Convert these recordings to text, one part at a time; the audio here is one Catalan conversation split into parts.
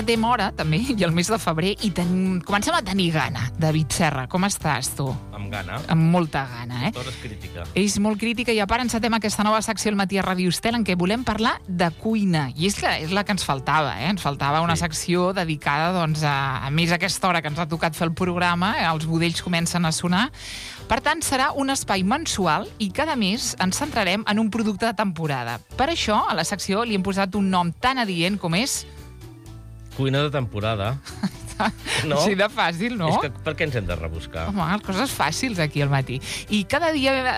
setembre també, i el mes de febrer, i comencem a tenir gana. David Serra, com estàs, tu? Amb gana. Amb molta gana, Tot és crítica. És molt crítica, i a part encetem aquesta nova secció al Matí a Ràdio Estel en què volem parlar de cuina. I és la que ens faltava, Ens faltava una secció dedicada, doncs, a més a aquesta hora que ens ha tocat fer el programa, els budells comencen a sonar. Per tant, serà un espai mensual i cada mes ens centrarem en un producte de temporada. Per això, a la secció li hem posat un nom tan adient com és... Cuina de temporada. No? Així de fàcil, no? És que per què ens hem de rebuscar? Home, coses fàcils aquí al matí. I cada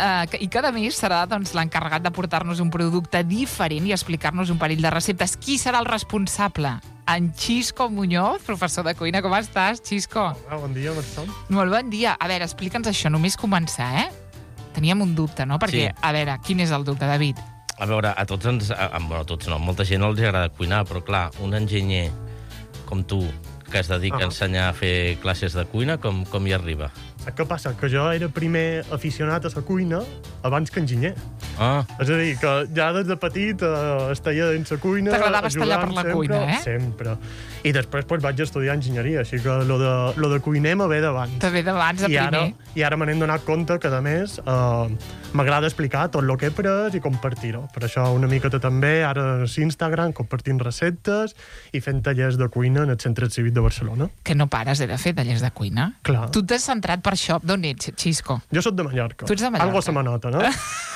mes serà, doncs, l'encarregat de portar-nos un producte diferent i explicar-nos un parell de receptes. Qui serà el responsable? En Xisco Muñoz, professor de cuina. Com estàs, Xisco? Hola, bon dia, Marçal. Molt bon dia. A veure, explica'ns això, només començar, Teníem un dubte, no? Perquè, Sí. a veure, quin és el dubte, David? A veure, a tots ens... Bueno, a tots no, molta gent els agrada cuinar, però clar, un enginyer com tu, que es dedica a ensenyar a fer classes de cuina, com hi arriba? Què passa? Que jo era primer aficionat a la cuina abans que enginyer. Ah, És a dir, que ja des de petit estaia dins la cuina... T'agradava estar allà per la cuina, Sempre. I després vaig estudiar enginyeria, així que lo de cuiner me ve d'abans. Te ve d'abans, de primer. I ara me n'hem donat compte que, a més, m'agrada explicar tot el que he après i compartir-ho. Per això una miqueta també, ara a Instagram, compartint receptes i fent tallers de cuina en el Centre Cívic de Barcelona. Que no pares, de fer tallers de cuina. Clar. Tu t'has centrat per això. D'on ets, Xisco? Jo sóc de Mallorca. Tu ets de Mallorca. Algo se me nota, no?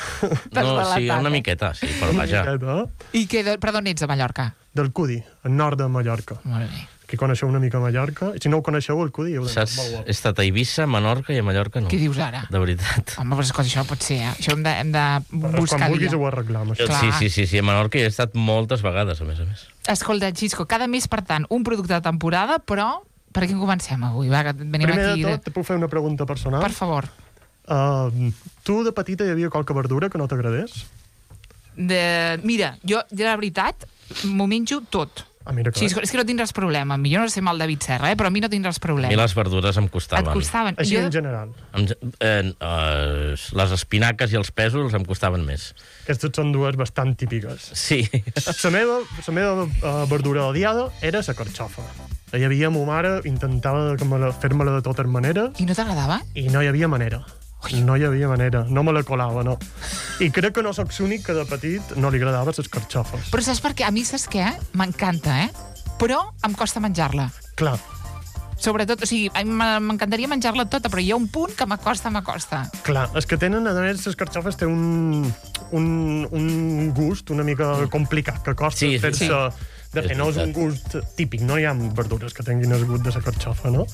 no, sí, una miqueta, sí, però vaja. I per d'on ets, a Mallorca? Del Cudi, al nord de Mallorca. Molt bé. Que coneixeu una mica Mallorca. I si no ho coneixeu, el Cudi... Saps? He estat a Eivissa, Menorca i a Mallorca no. Què dius ara? De veritat. Home, però escolta, això no pot ser, Això hem de buscar Quan vulguis dia. ho arreglam, això. Clar. Sí, a Menorca hi he estat moltes vegades, a més. Escolta, Xisco, cada mes, per tant, un producte de temporada, però per què comencem avui? Va, que venim Primer aquí... de tot, te puc fer una pregunta personal? Per favor. Tu, de petita, hi havia qualque verdura que no t'agradés? Mira, jo, de la veritat, m'ho menjo tot. Mira que Xisco, és que no tindràs problema. Jo no sé mal David Serra, però a mi no tindràs A problema. mi les verdures em costaven. Et costaven. Així en general. Les espinaques i els pèsols em costaven més. Aquestes són dues bastant típiques. Sí. La meva verdura odiada era la carxofa. Hi havia ma mare, intentava fer-me-la de totes maneres. I no t'agradava? I no hi havia manera. No hi havia manera. No me la colava, no. I crec que no sóc l'únic que de petit no li agradava les carxofes. Però saps per què? A mi, saps què? M'encanta, Però em costa menjar-la. Clar. Sobretot, o sigui, m'encantaria menjar-la tota, però hi ha un punt que m'acosta. Clar, és que tenen, a més, les carxofes tenen un gust una mica complicat, que costa fer-se... De fet, no és un gust típic, no hi ha verdures que tinguin el gust de la carxofa, no?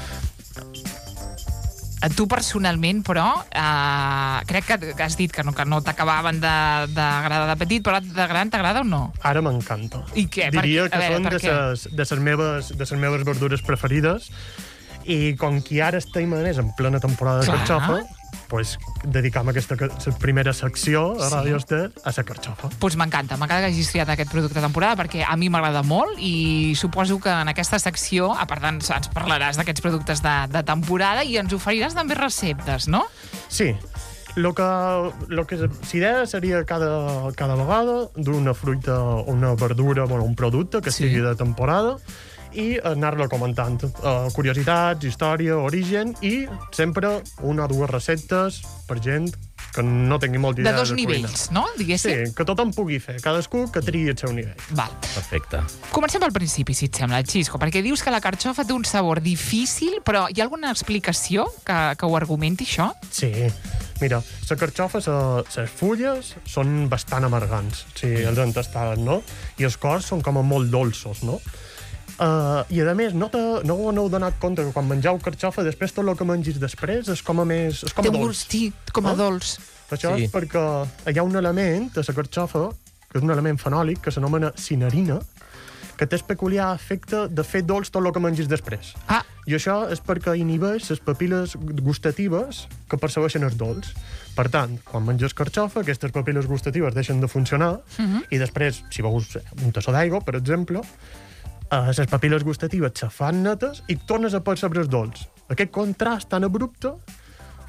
Tu personalment, però, crec que has dit que no t'acabaven d'agradar de petit, però de gran t'agrada o no? Ara m'encanta. I què? Diria que són de les meves verdures preferides, i com que ara estem, a més, en plena temporada de carxofa, doncs dedicam aquesta primera secció a Ràdio Estel a la carxofa. Doncs m'encanta que hagis triat aquest producte de temporada, perquè a mi m'agrada molt i suposo que en aquesta secció, a part, ens parlaràs d'aquests productes de temporada i ens oferiràs també receptes, no? Sí. Lo que s'idea seria cada vegada d'una fruita o una verdura, un producte que sigui de temporada, i anar-la comentant. Curiositats, història, origen, i sempre una o dues receptes per gent que no tingui molta idea de cuina. De dos nivells, no? Diguéssim. Sí, que tothom pugui fer. Cadascú que triï el seu nivell. Val. Perfecte. Comencem pel principi, si et sembla, Xisco, perquè dius que la carxofa té un sabor difícil, però hi ha alguna explicació que ho argumenti, això? Sí. Mira, la carxofa, les fulles són bastant amargants, si els han tastat, no? I els cors són com molt dolços, no? I a més, no ho aneu donat compte que quan mengeu carxofa, després tot el que mengis després és com a més... És com a dolç. Té un gust, com a dolç. Això és perquè hi ha un element a la carxofa, que és un element fenòlic, que s'anomena cinerina, que té el peculiar efecte de fer dolç tot el que mengis després. I això és perquè inhibeix les papil·les gustatives que percebeixen els dolç. Per tant, quan menges carxofa, aquestes papil·les gustatives deixen de funcionar, i després, si beus un tassó d'aigua, per exemple, les papil·les gustatives se fan netes i tornes a percebre els dolç. Aquest contrast tan abrupte fa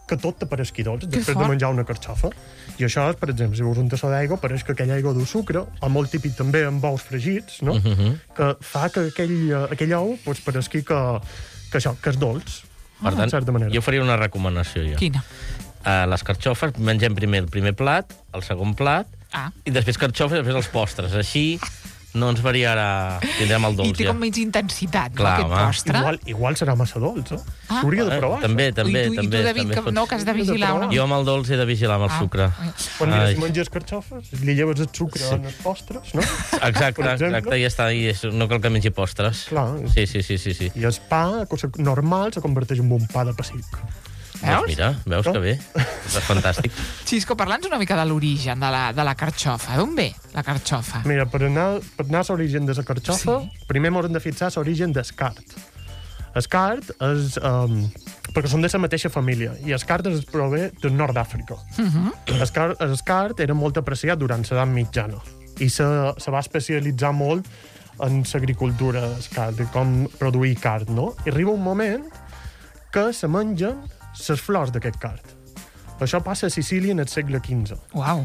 que tot t'apareixi dolç després de menjar una carxofa. I això és, per exemple, si veus un tassó d'aigua, pareix que aquella aigua du sucre, o molt típic també amb ous fregits, no? Que fa que aquell ou pues, pareixi que és dolç. Per tant, jo faria una recomanació, ja. Quina? Les carxofes, mengem primer el primer plat, el segon plat, i després carxofes, després els postres. Així no ens variarà... Tindrem el dolç, I té com menys intensitat, clar, no, aquest postre? Igual serà massa dolç, eh? S'hauria de provar, també. I tu, David, que has de vigilar una... Jo amb el dolç he de vigilar amb el sucre. Quan menges carxofes, li lleves el sucre en els postres, no? Exacte, ja està. No cal que mengi postres. Clar. Sí. I el pa normal se converteix en un pa de pessic. Veus? Mira, veus que bé. És fantàstic. Xisco, parla'ns una mica de l'origen de la carxofa. D'on ve la carxofa? Mira, per anar a l'origen de la carxofa, primer hem de fixar l'origen del cart. El cart és... perquè són de la mateixa família, i el cart es prové del nord d'Àfrica. El cart era molt apreciat durant l'edat mitjana, i se va especialitzar molt en l'agricultura, el cart, com produir cart, no? I arriba un moment que se mengen les flors d'aquest cart. Això passa a Sicília en el segle XV. Uau!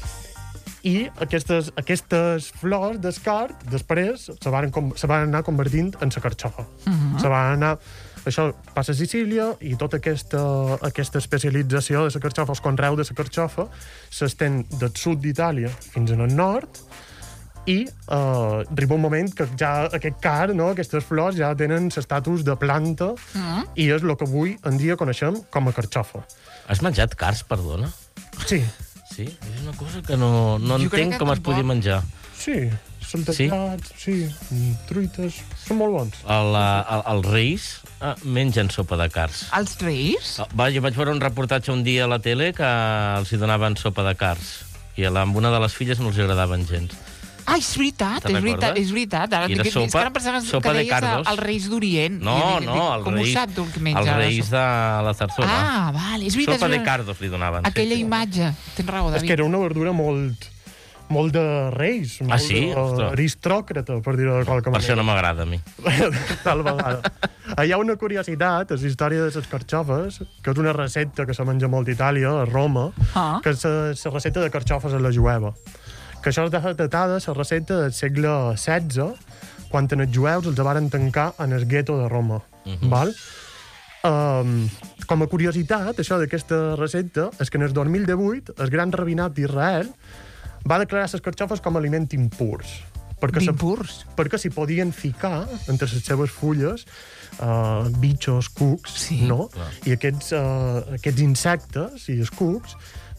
I aquestes flors del cart, després, se van anar convertint en la carxofa. Això passa a Sicília, i tota aquesta especialització de la carxofa, el conreu de la carxofa, s'estén del sud d'Itàlia fins al nord, i arriba un moment que ja aquest cart, no, aquestes flors, ja tenen l'estatus de planta, i és el que avui en dia coneixem com a carxofa. Has menjat cards, perdona? Sí. Sí? És una cosa que no entenc com es podia menjar. Sí, saltejats, truites, són molt bons. Els reis mengen sopa de cards. Els reis? Jo vaig veure un reportatge un dia a la tele que els hi donaven sopa de cards, i amb una de les filles no els agradaven gens. És veritat. Ara I era sopa de cardos. Els reis d'Orient. No, com ho sap tu que menja? Els reis de la Zarzuela. Vale, és veritat. Sopa de cardos li donaven. Aquella imatge. Tens raó, David. És que era una verdura molt de reis, molt aristòcrata, per dir-ho de qualque manera. Per això no m'agrada a mi. Tal vegada. Hi ha una curiositat, és la història de les carxofes, que és una recepta que se menja molt a Itàlia, a Roma, que és la recepta de carxofes a la jueva. Que això és datada la recepta del segle XVI, quan els jueus els varen tancar en el gueto de Roma. Val? Com a curiositat, això d'aquesta recepta, és que en el 2018 el gran rabinat d'Israel va declarar les carxofes com a aliment impurs. Impurs? Perquè s'hi podien ficar, entre les seves fulles, bitxos, cucs, no? I aquests insectes i els cucs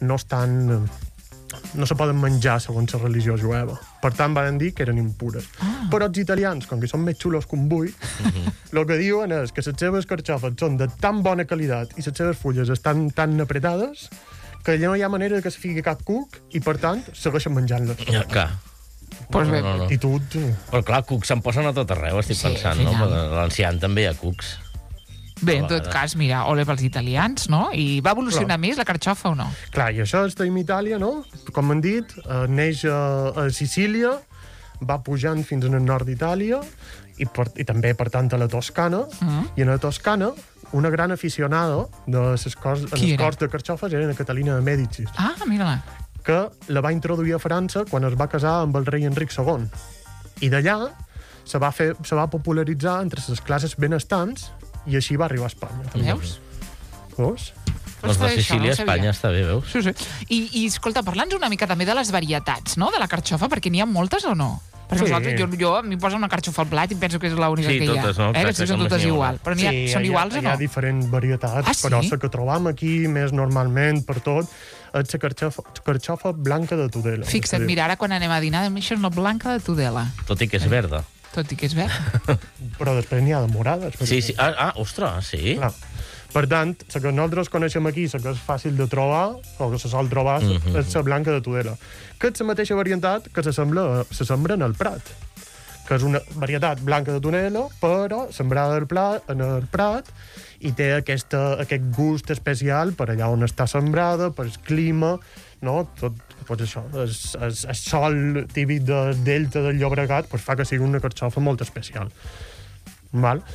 no se poden menjar segons la religió jueva. Per tant, van dir que eren impures. Però els italians, com que són més xulos que un bull, el que diuen és que les seves carxofes són de tan bona qualitat i les seves fulles estan tan apretades que no hi ha manera que se fiqui cap cuc i, per tant, segueixen menjant-les. Ja, clar. Pues bé. Actitud... Però clar, cucs se'n posen a tot arreu, estic pensant, no? A l'Ancian també hi ha cucs. Bé, en tot cas, mira, ole pels italians, no? I va evolucionar més la carxofa o no? Clar, i això està en Itàlia, no? Com hem dit, neix a Sicília, va pujant fins al nord d'Itàlia i també, per tant, a la Toscana. I a la Toscana, una gran aficionada de les cors de carxofes era Catalina de Mèdici. Mira-la. Que la va introduir a França quan es va casar amb el rei Enric II. I d'allà se va popularitzar entre les classes benestants i així va arribar a Espanya. Veus? Veus? Doncs de Sicília a Espanya està bé, veus? Sí. I escolta, parla'ns una mica també de les varietats, no?, de la carxofa, perquè n'hi ha moltes o no? Perquè nosaltres, jo a mi posa una carxofa al plat i penso que és l'única que hi ha. Sí, totes, no? Que són totes igual. Però són iguals o no? Hi ha diferents varietats, però la que trobam aquí més normalment per tot és la carxofa blanca de Tudela. Fixa't, mira, ara quan anem a dinar, això és una blanca de Tudela. Tot i que és verda. Tot i que és verd. Però després n'hi ha de morades. Sí. Ostres, sí. Clar. Per tant, la que nosaltres coneixem aquí, la que és fàcil de trobar, o que se sol trobar, és la blanca de Tudela, que és la mateixa varietat que se sembra en el Prat, que és una varietat blanca de Tudela, però sembrada en el Prat, i té aquest gust especial per allà on està sembrada, per el clima, no? Tot, doncs això, el sol típic del delta del Llobregat fa que sigui una carxofa molt especial. Val?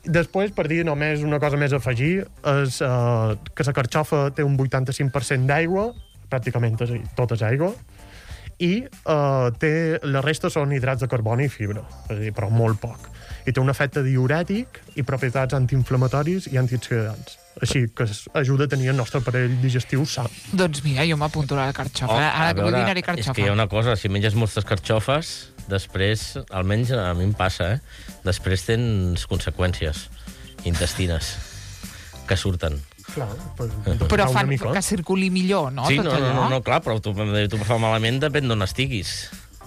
Després, per dir només una cosa més a afegir, és que la carxofa té un 85% d'aigua, pràcticament tot és aigua, i la resta són hidrats de carboni i fibra, és a dir, però molt poc. I té un efecte diurètic i propietats antiinflamatoris i antioxidants. Així que ajuda a tenir el nostre aparell digestiu sa. Doncs mira, jo m'apunto la carxofa. Ara que vull dinari carxofa. És que hi ha una cosa, si menges moltes carxofes, després, almenys a mi em passa, després tens conseqüències intestines que surten. Clar, però fan que circuli millor, no? Sí, no, clar, però tu fa malament depèn d'on estiguis.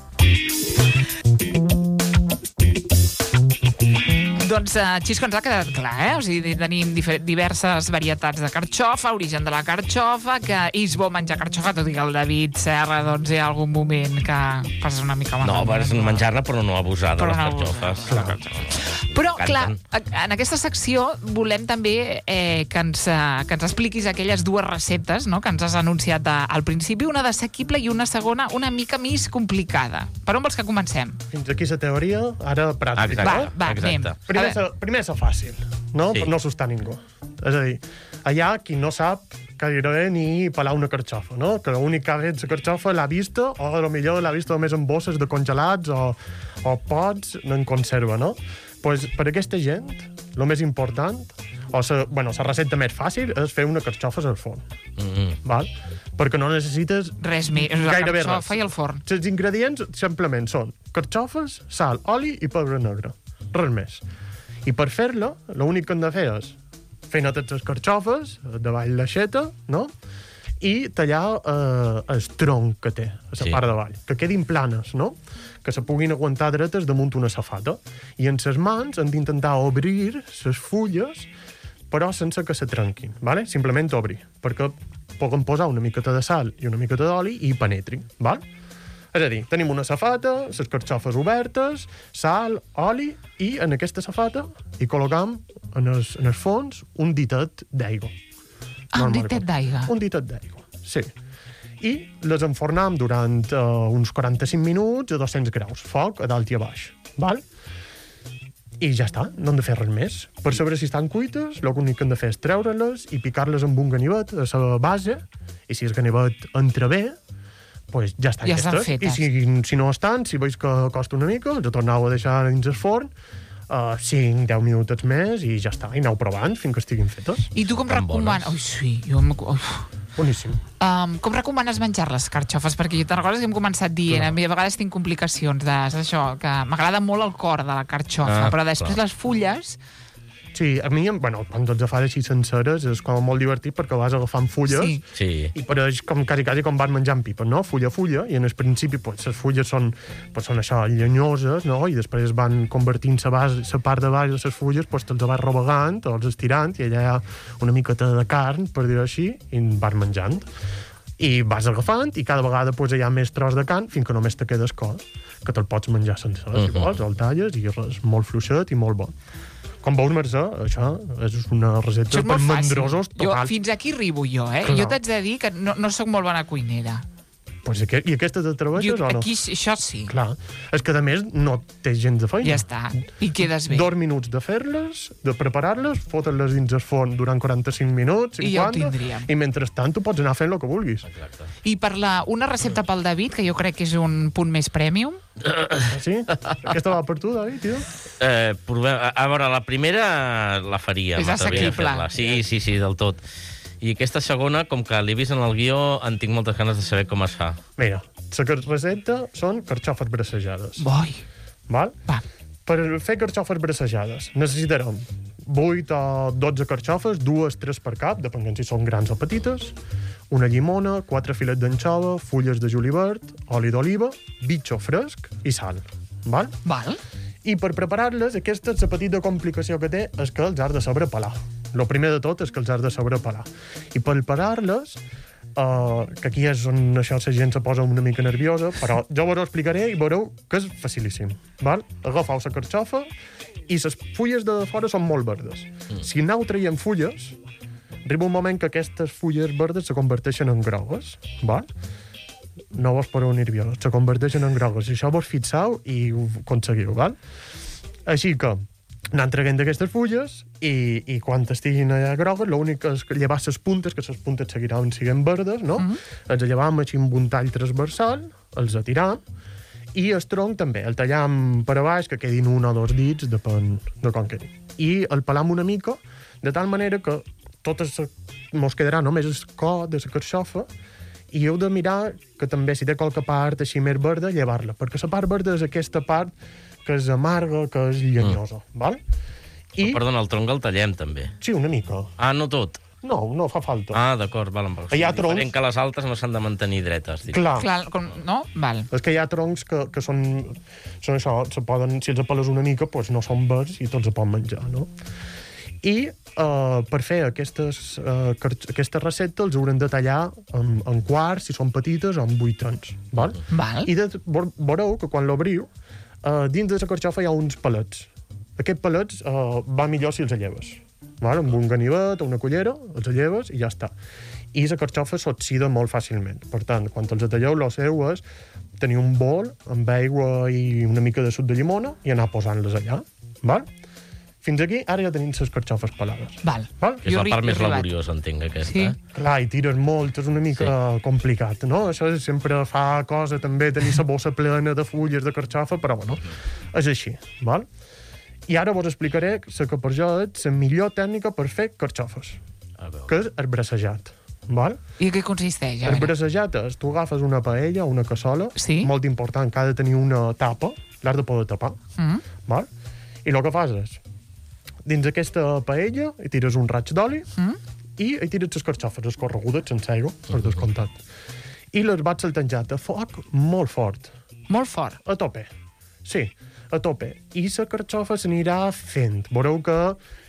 Doncs, Xisco, ens ha quedat clar, O sigui, tenim diverses varietats de carxofa, origen de la carxofa, que és bo menjar carxofa, tot i que el David Serra, doncs, hi ha algun moment que passes una mica malament. No, vas menjar-ne, però no abusar de les carxofes. Però, clar, en aquesta secció volem també que ens expliquis aquelles dues receptes, no?, que ens has anunciat al principi, una d'assequible i una segona una mica més complicada. Per on vols que comencem? Fins aquí la teoria, ara pràctica. Va, anem. Primer és fàcil, no? Sí. Per no assustar ningú. És a dir, hi ha qui no sap gairebé ni pelar una carxofa, no? Que l'únic que ha fet la carxofa l'ha vista, o potser l'ha vista només en bosses de congelats o pots en conserva, no? Pues, per aquesta gent, el més important, la recepta més fàcil és fer una carxofa al forn. Val? Perquè no necessites res més, la carxofa i el forn. Els ingredients simplement són carxofes, sal, oli i pebre negre. Res més. I per fer-la, l'únic que hem de fer és fer netes les carxofes, davall l'aixeta, no? I tallar el tronc que té, a la part de davall, que quedin planes, no? Que se puguin aguantar dretes damunt una safata. I en les mans hem d'intentar obrir les fulles, però sense que se trenquin, ¿vale? Simplement obrir, perquè puguem posar una miqueta de sal i una miqueta d'oli i penetrin, ¿vale? És a dir, tenim una safata, les carxofes obertes, sal, oli, i en aquesta safata hi col·locam en el fons un ditet d'aigua. Un ditet d'aigua? Un ditet d'aigua, sí. I les enfornam durant uns 45 minuts a 200 graus, foc a dalt i a baix, val? I ja està, no hem de fer res més. Per saber si estan cuites, l'únic que hem de fer és treure-les i picar-les amb un ganivet a la base, i si el ganivet entra bé, pues ja estan fetes. I si no estan, si veus que costa una mica, els torneu a deixar dins el forn 5-10 minutets més i ja està, i aneu provant fins que estiguin fetes. I tu com recomanes? Ui, sí, boníssim. Com recomanes menjar les carxofes? Perquè jo te'n recordes que hem començat dient, a vegades tinc complicacions d'això, que m'agrada molt el cor de la carxofa, però després les fulles... Sí, a mi, quan tots fan així senceres és com molt divertit perquè vas agafant fulles i pareix com quasi com van menjant pipes, no? Fulla a fulla, i en el principi les fulles són això, llenyoses, no? I després van convertint la part de baix de les fulles, te'ls vas rovegant, els estirant, i allà hi ha una miqueta de carn, per dir-ho així, i vas menjant. I vas agafant, i cada vegada hi ha més tros de carn fins que només te quedes cos, que te'l pots menjar sencer, si vols, el talles, i res, molt fluixet i molt bo. Com veus, Mercè, això és una recepta per mandrosos total. Fins aquí arribo jo, Jo t'haig de dir que no soc molt bona cuinera. I aquesta t'atreveixes o no? Aquí, això sí. Clar. És que, a més, no té gens de feina. Ja està. I quedes bé. 2 minuts de fer-les, de preparar-les, fotre-les dins el forn durant 45 minuts, 50, i ja ho tindríem. I mentrestant tu pots anar fent el que vulguis. Exacte. I per una recepta pel David, que jo crec que és un punt més prèmium. Sí? Aquesta va per tu, David, tio? A veure, la primera la faria. És assequible. Sí, del tot. I aquesta segona, com que l'he vist en el guió, en tinc moltes ganes de saber com es fa. Mira, la recepta són carxofes bracejades. Boi. Val? Va. Per fer carxofes bracejades necessitarem 8 o 12 carxofes, 2-3 per cap, depenent si són grans o petites, una llimona, 4 filets d'anxova, fulles de julivert, oli d'oliva, bitxo fresc i sal. Val? Val. I per preparar-les, aquesta és la petita complicació que té, és que els has de saber pelar. El primer de tot és que els has de saber pelar. I per pelar-les, que aquí és on això la gent se posa una mica nerviosa, però jo vos ho explicaré i veureu que és facilíssim. Val? Agafeu la carxofa i les fulles de fora són molt verdes. Si aneu traient fulles, arriba un moment que aquestes fulles verdes se converteixen en grogues. Val? No vos poseu nerviosos, se converteixen en grogues. Això vos fixeu i ho aconseguiu, val? Així que anant traient d'aquestes fulles i quan estiguin allà grogues, l'únic és que llevar les puntes, que les puntes seguiran siguent verdes, no? Els llevam així amb un tall transversal, els atiram, i el tronc també, el tallam per a baix, que quedin 1 o 2 dits, depèn de com quedi. I el pelam una mica, de tal manera que mos quedarà només el cor de la carxofa, i heu de mirar que també, si té qualque part així més verda, llevar-la, perquè la part verda és aquesta part que és amarga, que és llenyosa, val? I... Perdona, el tronc el tallem, també. Sí, una mica. Ah, no tot? No fa falta. Ah, d'acord, val. Hi ha troncs... Diferent que les altes no s'han de mantenir dretes. Clar, no? Val. És que hi ha troncs que són això, si els apeles una mica, doncs no són verds i tots se poden menjar, no? I per fer aquesta recepta els haurem de tallar en quarts, si són petites, o en vuitens, val? I veureu que quan l'obriu, dins de la carxofa hi ha uns palets. Aquests palets va millor si els lleves. Val? Amb un ganivet o una cullera, els lleves i ja està. I la carxofa s'oxida molt fàcilment. Per tant, quan els talleu, el seu és tenir un bol amb aigua i una mica de suc de llimona i anar posant-les allà. Val? Fins aquí, ara ja tenim les carxofes pelades. Val. És la part més laboriosa, entenc, aquesta. Sí. Clar, i tires molt, és una mica complicat, no? Això sempre fa cosa, també, tenir la bossa plena de fulles de carxofa, però, bueno, és així, val? I ara vos explicaré la que per jo és la millor tècnica per fer carxofes, que és el bracejat, val? I què consisteix? El bracejat és, tu agafes una paella, una cassola, molt important, que ha de tenir una tapa, l'has de poder tapar, val? I el que fas és, dins aquesta paella hi tires un raig d'oli i hi tires les carxofes escorregudes, sense aigua, per descomptat. I les vas saltejant a foc molt fort. Molt fort? A tope. Sí, a tope. I la carxofa s'anirà fent. Veureu que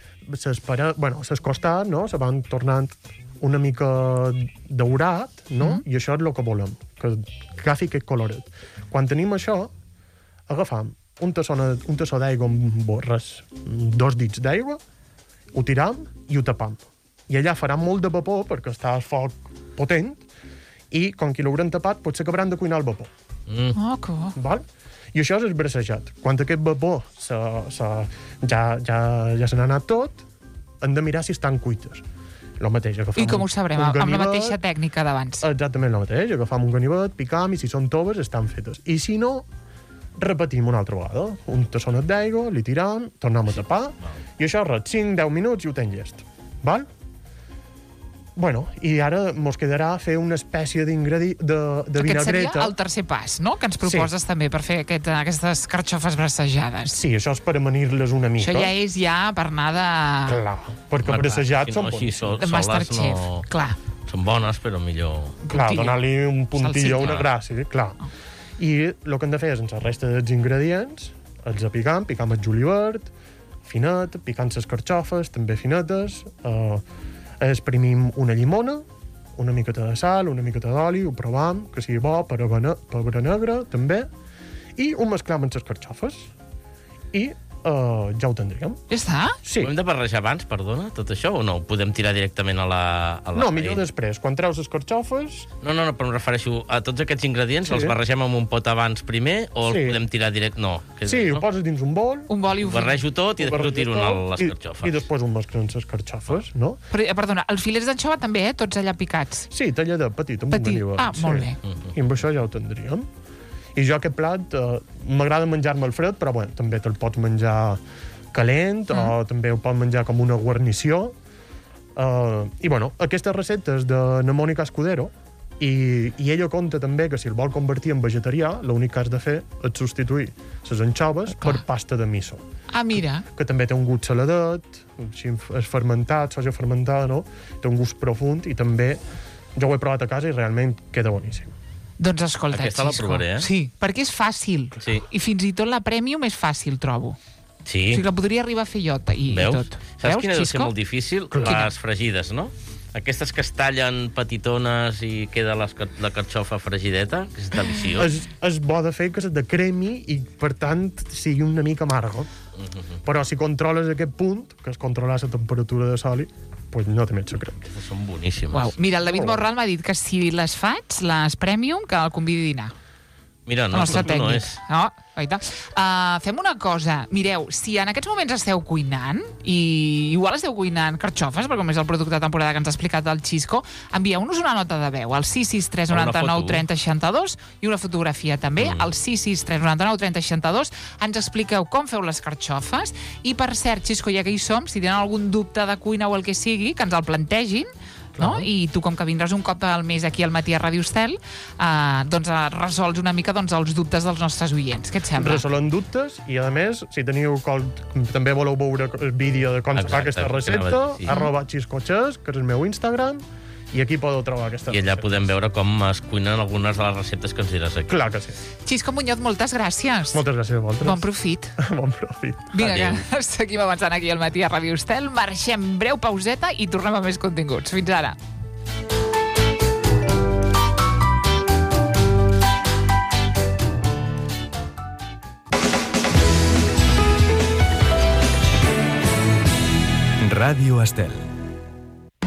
ses costats, no?, se van tornant una mica daurat, no? I això és el que volem, que agafi aquest coloret. Quan tenim això, agafam un tassó d'aigua amb res, 2 dits d'aigua, ho tiram i ho tapam. I allà farà molt de vapor, perquè està al foc potent, i com que l'haurem tapat, potser acabaran de cuinar el vapor. Val? I això és el bracejat. Quan aquest vapor ja se n'ha anat tot, hem de mirar si estan cuites. El mateix, I com ho sabrem? Amb la mateixa tècnica d'abans. Exactament el mateix. Agafam un ganivet, picam, i si són toves, estan fetes. I si no, repetim una altra vegada. Un tassonet d'aigua, li tiram, tornem a tapar, i això res, 5-10 minuts i ho tens llest. Val? Bueno, i ara mos quedarà fer una espècie de vinagreta. Aquest seria el tercer pas, no?, que ens proposes també per fer aquestes carxofes bracejades. Sí, això és per amanir-les una mica. Això ja és per anar de... Clar, perquè bracejats són bons. De Masterchef, clar. Són bones, però millor... Clar, donar-li un puntillo, una gràcia, clar. I el que hem de fer és, en la resta dels ingredients, els picam el julivert, finet, picant les carxofes, també finetes, exprimim una llimona, una miqueta de sal, una miqueta d'oli, ho provam, que sigui bo, pebre negre, també, i ho mesclam amb les carxofes. I ja ho tindríem. Ja està? Sí. Ho hem de barrejar abans, perdona, tot això, o no? Ho podem tirar directament a la No, millor després. Quan treus les carxofes... No, però em refereixo a tots aquests ingredients, els barregem amb un pot abans primer, o els podem tirar direct... No. Sí, ho poses dins un bol... Un bol i ho barrejo tot i després ho tiro a les carxofes. I després ho mesclen les carxofes, no? Perdona, els filets d'anxova també, tots allà picats? Sí, talladet, petit, amb un ganivet. Ah, molt bé. I amb això ja ho tindríem. I jo aquest plat m'agrada menjar-me el fred, però bueno, també te'l pots menjar calent, o també ho pots menjar com una guarnició. I bueno, aquesta recepta és de na Mònica Escudero, i ella conta també que si el vol convertir en vegetarià, l'únic que has de fer és substituir les anxoves per pasta de miso. Ah, mira. Que també té un gust saladet, és fermentat, soja fermentada, no? Té un gust profund, i també jo ho he provat a casa i realment queda boníssim. Doncs escolta, aquesta la provaré, Sí, perquè és fàcil. Sí. I fins i tot la Premium és fàcil, trobo. Sí. O sigui, la podria arribar a fer jo i tot. Saps quina deu ser molt difícil? Les fregides, no? Aquestes que es tallen petitones i queda la carxofa fregideta, que és deliciós. És bo de fer que se te cremi i, per tant, sigui una mica amargo. Però si controles aquest punt, que és controlar la temperatura de sòlid, pues no té més secret. Aquestes són boníssimes. Uau. Mira, el David Morral m'ha dit que si les faig, les Premium, que el convidi a dinar. Mira, no, nostre tot no tècnic. és. No? Fem una cosa. Mireu, si en aquests moments esteu cuinant, i igual esteu cuinant carxofes, perquè com és el producte de temporada que ens ha explicat el Xisco, envieu-nos una nota de veu al 663 99 30 62 i una fotografia també, al 663 99 30 62. Ens expliqueu com feu les carxofes i, per cert, Xisco, ja que hi som, si tenen algun dubte de cuina o el que sigui, que ens el plantegin, no? I tu, com que vindràs un cop al mes aquí al Matí a Ràdio Estel, doncs resols una mica els dubtes dels nostres oients. Què et sembla? Resolem dubtes i, a més, si teniu també voleu veure el vídeo de com es fa aquesta recepta, @xiscoches, que és el meu Instagram, i aquí podeu trobar aquesta recepta. I allà podem veure com es cuinen algunes de les receptes que ens diràs aquí. Clar que sí. Xisco Muñoz, moltes gràcies. Moltes gràcies a vosaltres. Bon profit. Bon profit. Vinga, que seguim avançant aquí al Matí a Ràdio Estel. Marxem, breu pauseta i tornem a més continguts. Fins ara. Ràdio Estel.